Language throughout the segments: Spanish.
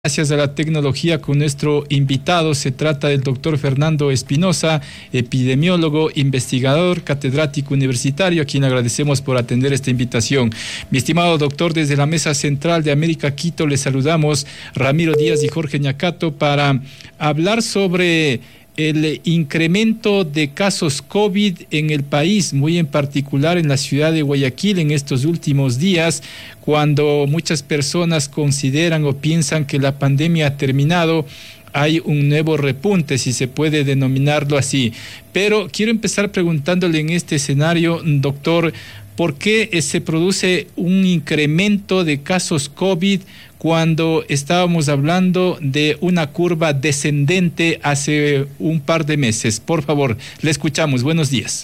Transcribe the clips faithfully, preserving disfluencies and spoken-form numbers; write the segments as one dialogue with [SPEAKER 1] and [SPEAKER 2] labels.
[SPEAKER 1] Gracias a la tecnología con nuestro invitado. Se trata del doctor Fernando Espinosa, epidemiólogo, investigador, catedrático universitario, a quien agradecemos por atender esta invitación. Mi estimado doctor, desde la Mesa Central de América Quito le saludamos Ramiro Díaz y Jorge Ñacato para hablar sobre el incremento de casos COVID en el país, muy en particular en la ciudad de Guayaquil en estos últimos días, cuando muchas personas consideran o piensan que la pandemia ha terminado. Hay un nuevo repunte, si se puede denominarlo así. Pero quiero empezar preguntándole en este escenario, doctor, ¿por qué se produce un incremento de casos COVID cuando estábamos hablando de una curva descendente hace un par de meses? Por favor, le escuchamos. Buenos días.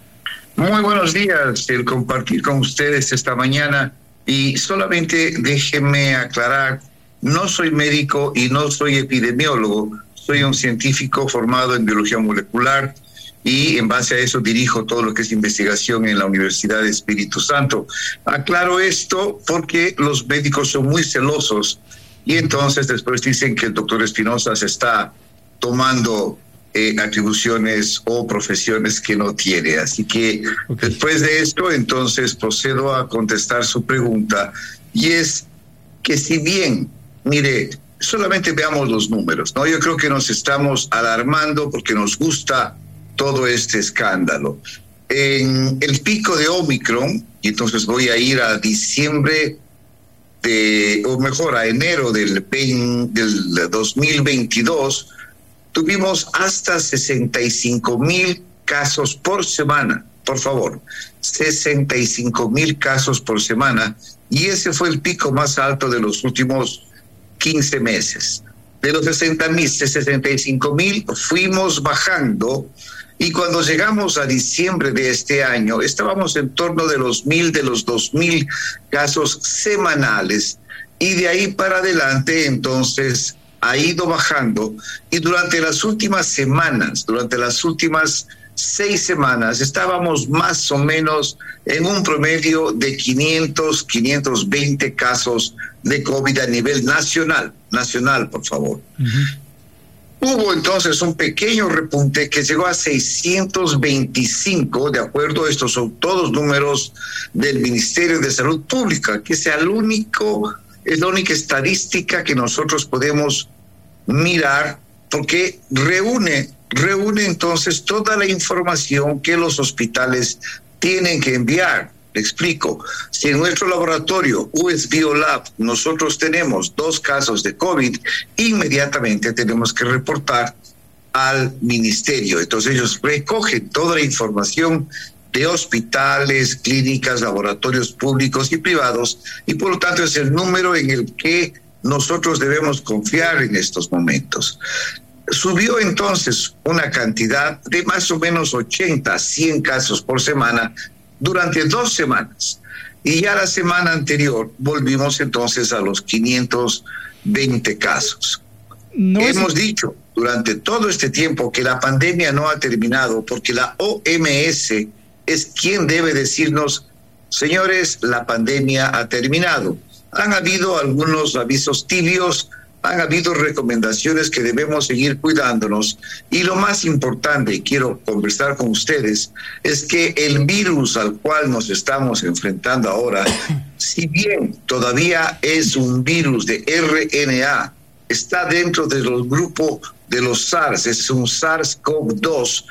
[SPEAKER 2] Muy buenos días, el compartir con ustedes esta mañana. Y solamente déjenme aclarar, no soy médico y no soy epidemiólogo, soy un científico formado en biología molecular y en base a eso dirijo todo lo que es investigación en la Universidad de Espíritu Santo. Aclaro esto porque los médicos son muy celosos y entonces después dicen que el doctor Espinosa se está tomando eh, atribuciones o profesiones que no tiene. Así que okay. Después de esto, entonces procedo a contestar su pregunta, y es que si bien, mire, solamente veamos los números, ¿no? Yo creo que nos estamos alarmando porque nos gusta todo este escándalo. En el pico de Omicron, y entonces voy a ir a diciembre de, o mejor a enero del, veinte, del dos mil veintidós, tuvimos hasta sesenta y cinco mil casos por semana, por favor, sesenta y cinco mil casos por semana, y ese fue el pico más alto de los últimos quince meses. De los sesenta mil, sesenta y cinco mil fuimos bajando, y cuando llegamos a diciembre de este año, estábamos en torno de los mil, de los dos mil casos semanales, y de ahí para adelante, entonces, ha ido bajando, y durante las últimas semanas, durante las últimas seis semanas, estábamos más o menos en un promedio de quinientos, quinientos veinte casos de COVID a nivel nacional, nacional, por favor. Uh-huh. Hubo entonces un pequeño repunte que llegó a seiscientos veinticinco, de acuerdo, estos son todos números del Ministerio de Salud Pública, que sea el único, es la única estadística que nosotros podemos mirar, porque reúne, reúne entonces toda la información que los hospitales tienen que enviar. Le explico. Si en nuestro laboratorio U S Biolab nosotros tenemos dos casos de COVID, inmediatamente tenemos que reportar al ministerio. Entonces ellos recogen toda la información de hospitales, clínicas, laboratorios públicos y privados, y por lo tanto es el número en el que nosotros debemos confiar en estos momentos. Subió entonces una cantidad de más o menos ochenta, cien casos por semana durante dos semanas. Y ya la semana anterior volvimos entonces a los quinientos veinte casos. No Hemos es... dicho durante todo este tiempo que la pandemia no ha terminado, porque la O M S es quien debe decirnos, señores, la pandemia ha terminado. Han habido algunos avisos tibios, han habido recomendaciones que debemos seguir cuidándonos, y lo más importante, y quiero conversar con ustedes, es que el virus al cual nos estamos enfrentando ahora, si bien todavía es un virus de R N A, está dentro de los grupos de los SARS, es un SARS-CoV dos,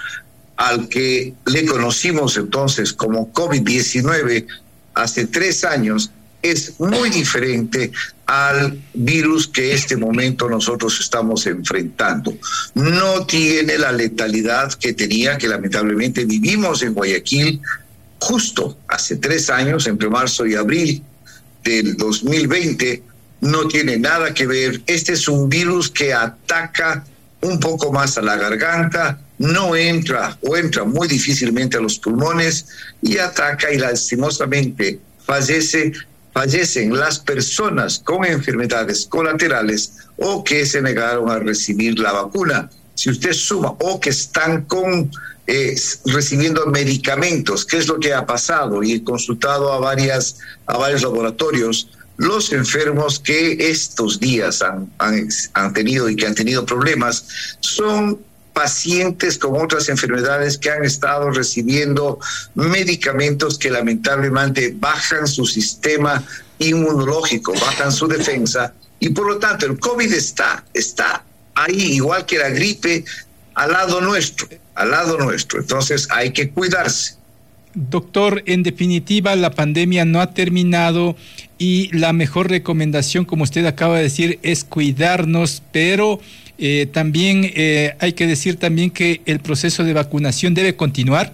[SPEAKER 2] al que le conocimos entonces como COVID diecinueve hace tres años, es muy diferente al virus que en este momento nosotros estamos enfrentando. No tiene la letalidad que tenía, que lamentablemente vivimos en Guayaquil justo hace tres años, entre marzo y abril del dos mil veinte. No tiene nada que ver. Este es un virus que ataca un poco más a la garganta, no entra o entra muy difícilmente a los pulmones y ataca, y lastimosamente fallece fallecen las personas con enfermedades colaterales o que se negaron a recibir la vacuna. Si usted suma, o que están con eh, recibiendo medicamentos, ¿qué es lo que ha pasado? Y he consultado a varias a varios laboratorios. los enfermos que estos días han, han, han tenido y que han tenido problemas son pacientes con otras enfermedades que han estado recibiendo medicamentos que lamentablemente bajan su sistema inmunológico, bajan su defensa, y por lo tanto el COVID está, está ahí, igual que la gripe, al lado nuestro, al lado nuestro. Entonces hay que cuidarse.
[SPEAKER 1] Doctor, en definitiva, la pandemia no ha terminado y la mejor recomendación, como usted acaba de decir, es cuidarnos, pero eh, también eh, hay que decir también que el proceso de vacunación debe continuar.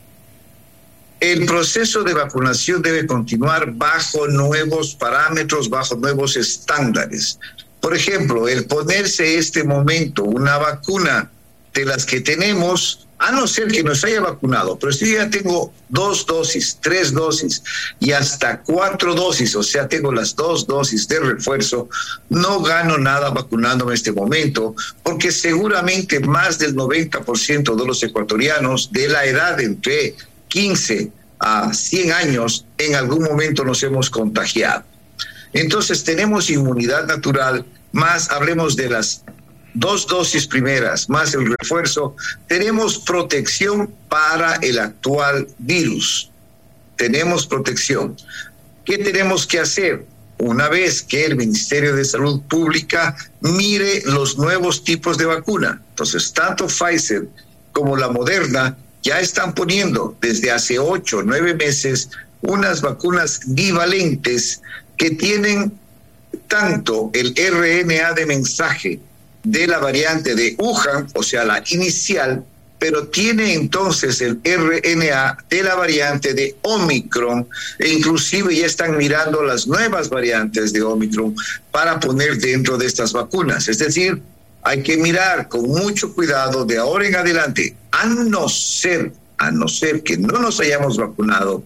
[SPEAKER 2] El proceso de vacunación debe continuar bajo nuevos parámetros, bajo nuevos estándares. Por ejemplo, el ponerse este momento una vacuna de las que tenemos, a no ser que nos haya vacunado, pero si yo ya tengo dos dosis, tres dosis y hasta cuatro dosis, o sea, tengo las dos dosis de refuerzo, no gano nada vacunándome en este momento, porque seguramente más del noventa por ciento de los ecuatorianos de la edad entre quince a cien años, en algún momento nos hemos contagiado. Entonces tenemos inmunidad natural, más hablemos de las dos dosis primeras, más el refuerzo, tenemos protección para el actual virus. Tenemos protección. ¿Qué tenemos que hacer? Una vez que el Ministerio de Salud Pública mire los nuevos tipos de vacuna. Entonces, tanto Pfizer como la Moderna ya están poniendo desde hace ocho o nueve meses unas vacunas bivalentes que tienen tanto el R N A de mensaje de la variante de Wuhan, o sea, la inicial, pero tiene entonces el R N A de la variante de Omicron, e inclusive ya están mirando las nuevas variantes de Omicron para poner dentro de estas vacunas. Es decir, hay que mirar con mucho cuidado de ahora en adelante, a no ser, a no ser que no nos hayamos vacunado,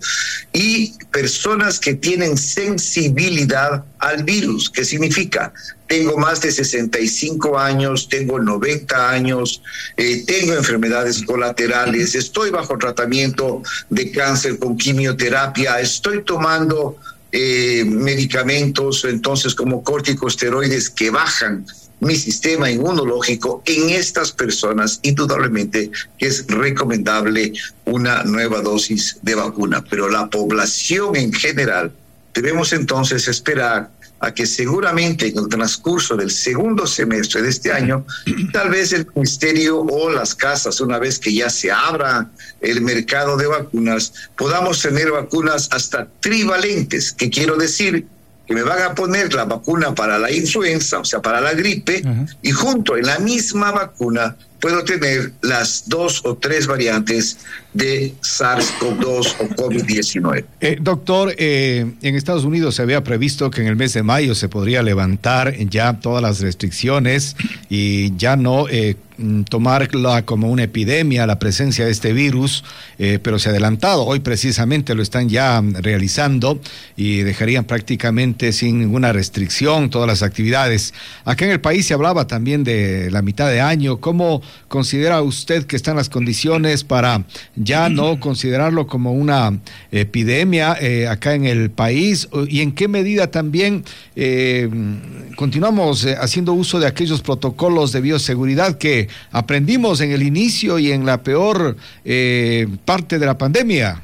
[SPEAKER 2] y personas que tienen sensibilidad al virus. ¿Qué significa? Tengo más de sesenta y cinco años, tengo noventa años, eh, tengo enfermedades colaterales, estoy bajo tratamiento de cáncer con quimioterapia, estoy tomando eh, medicamentos, entonces como corticosteroides que bajan mi sistema inmunológico. En estas personas, indudablemente, que es recomendable una nueva dosis de vacuna. Pero la población en general, debemos entonces esperar a que seguramente en el transcurso del segundo semestre de este año, tal vez el ministerio o las casas, una vez que ya se abra el mercado de vacunas, podamos tener vacunas hasta trivalentes, que quiero decir que me van a poner la vacuna para la influenza, o sea, para la gripe, uh-huh. y junto en la misma vacuna puedo tener las dos o tres variantes de SARS-CoV dos o COVID diecinueve.
[SPEAKER 3] Eh, doctor, eh, en Estados Unidos se había previsto que en el mes de mayo se podría levantar ya todas las restricciones y ya no eh, tomarla como una epidemia la presencia de este virus, eh, pero se ha adelantado. Hoy precisamente lo están ya realizando y dejarían prácticamente sin ninguna restricción todas las actividades. Acá en el país se hablaba también de la mitad de año. ¿Cómo considera usted que están las condiciones para ya no considerarlo como una epidemia eh, acá en el país? ¿Y en qué medida también eh, continuamos eh, haciendo uso de aquellos protocolos de bioseguridad que aprendimos en el inicio y en la peor eh, parte de la pandemia?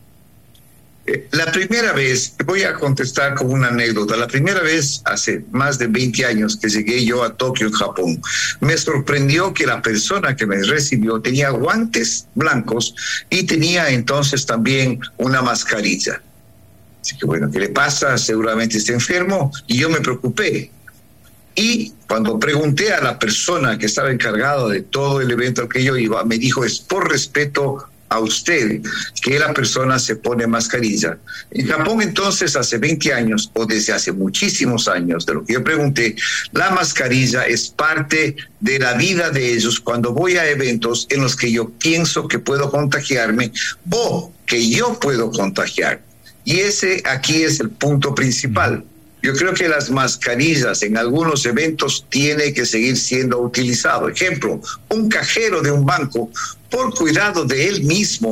[SPEAKER 2] La primera vez, voy a contestar con una anécdota, la primera vez hace más de veinte años que llegué yo a Tokio, en Japón, me sorprendió que la persona que me recibió tenía guantes blancos y tenía entonces también una mascarilla. Así que bueno, ¿qué le pasa? Seguramente está enfermo, y yo me preocupé. Y cuando pregunté a la persona que estaba encargada de todo el evento al que yo iba, me dijo, es por respeto a usted que la persona se pone mascarilla. En Japón entonces hace veinte años o desde hace muchísimos años, de lo que yo pregunté, la mascarilla es parte de la vida de ellos cuando voy a eventos en los que yo pienso que puedo contagiarme o que yo puedo contagiar. Y ese aquí es el punto principal. Yo creo que las mascarillas en algunos eventos tienen que seguir siendo utilizado. Ejemplo, un cajero de un banco, por cuidado de él mismo,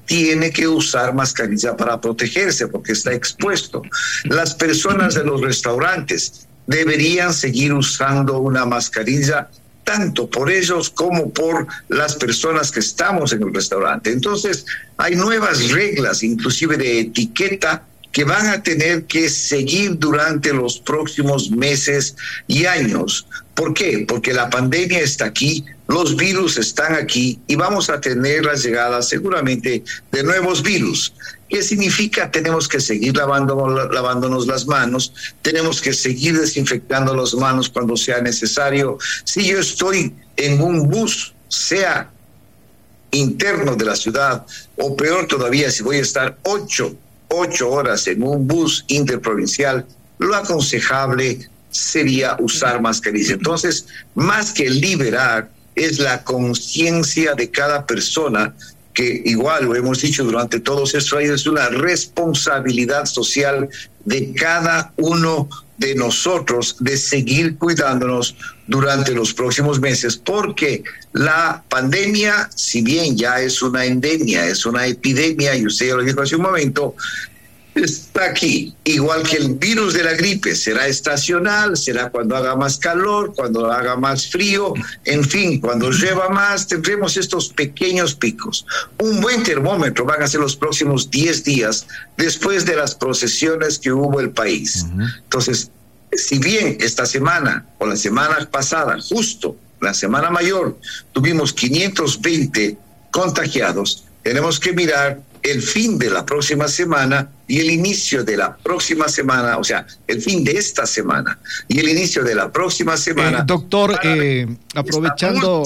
[SPEAKER 2] tiene que usar mascarilla para protegerse porque está expuesto. Las personas de los restaurantes deberían seguir usando una mascarilla, tanto por ellos como por las personas que estamos en el restaurante. Entonces, hay nuevas reglas, inclusive de etiqueta, que van a tener que seguir durante los próximos meses y años. ¿Por qué? Porque la pandemia está aquí, los virus están aquí y vamos a tener la llegada seguramente de nuevos virus. ¿Qué significa? Tenemos que seguir lavando, lavándonos las manos, tenemos que seguir desinfectando las manos cuando sea necesario. Si yo estoy en un bus, sea interno de la ciudad, o peor todavía, si voy a estar ocho ocho horas en un bus interprovincial, lo aconsejable sería usar mascarilla. Entonces, más que liberar, es la conciencia de cada persona, que igual lo hemos dicho durante todos estos años, es una responsabilidad social de cada uno de nosotros de seguir cuidándonos durante los próximos meses, porque la pandemia, si bien ya es una endemia, es una epidemia, y usted ya lo dijo hace un momento, está aquí, igual que el virus de la gripe, será estacional, será cuando haga más calor, cuando haga más frío, en fin, cuando llueva más, tendremos estos pequeños picos. Un buen termómetro van a ser los próximos diez días después de las procesiones que hubo en el país. Uh-huh. Entonces, si bien esta semana o la semana pasada, justo la semana mayor, tuvimos quinientos veinte contagiados, tenemos que mirar el fin de la próxima semana y el inicio de la próxima semana, o sea, el fin de esta semana y el inicio de la próxima semana.
[SPEAKER 3] Eh, doctor, eh, aprovechando,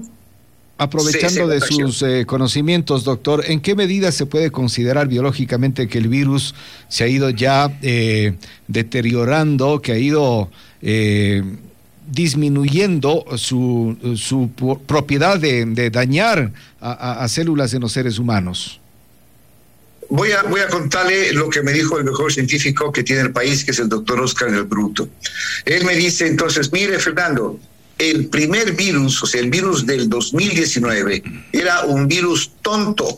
[SPEAKER 3] aprovechando de sus eh, conocimientos, doctor, ¿en qué medida se puede considerar biológicamente que el virus se ha ido ya eh, deteriorando, que ha ido eh, disminuyendo su, su propiedad de, de dañar a, a, a células en los seres humanos?
[SPEAKER 2] Voy a, voy a contarle lo que me dijo el mejor científico que tiene el país, que es el doctor Oscar del Bruto. Él me dice entonces, mire Fernando, el primer virus, o sea, el virus del dos mil diecinueve, era un virus tonto.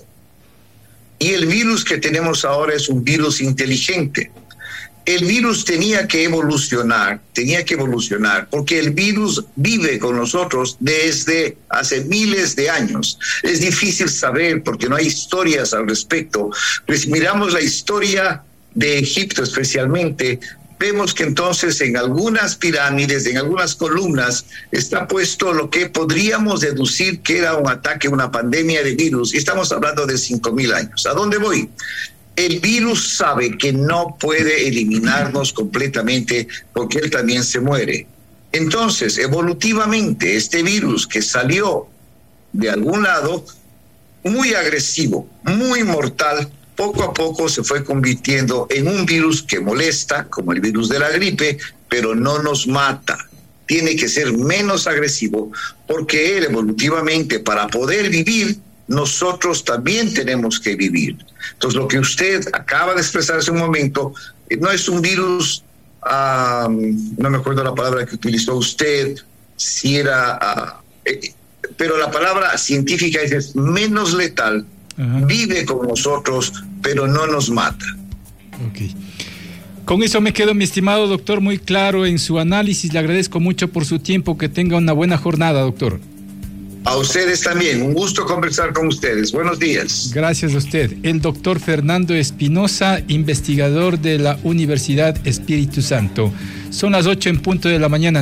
[SPEAKER 2] Y el virus que tenemos ahora es un virus inteligente. El virus tenía que evolucionar, tenía que evolucionar, porque el virus vive con nosotros desde hace miles de años. Es difícil saber porque no hay historias al respecto. Pero si miramos la historia de Egipto especialmente, vemos que entonces en algunas pirámides, en algunas columnas, está puesto lo que podríamos deducir que era un ataque, una pandemia de virus. Y estamos hablando de cinco mil años. ¿A dónde voy? El virus sabe que no puede eliminarnos completamente porque él también se muere. Entonces, evolutivamente, este virus que salió de algún lado, muy agresivo, muy mortal, poco a poco se fue convirtiendo en un virus que molesta, como el virus de la gripe, pero no nos mata. Tiene que ser menos agresivo porque él evolutivamente, para poder vivir, nosotros también tenemos que vivir. Entonces, lo que usted acaba de expresar hace un momento no es un virus, um, no me acuerdo la palabra que utilizó usted, si era, uh, eh, pero la palabra científica es, es menos letal, uh-huh. Vive con nosotros, pero no nos mata.
[SPEAKER 1] Ok. Con eso me quedo, mi estimado doctor, muy claro en su análisis. Le agradezco mucho por su tiempo. Que tenga una buena jornada, doctor.
[SPEAKER 2] A ustedes también, un gusto conversar con ustedes. Buenos días.
[SPEAKER 1] Gracias a usted. El doctor Fernando Espinosa, investigador de la Universidad Espíritu Santo. Son las ocho en punto de la mañana.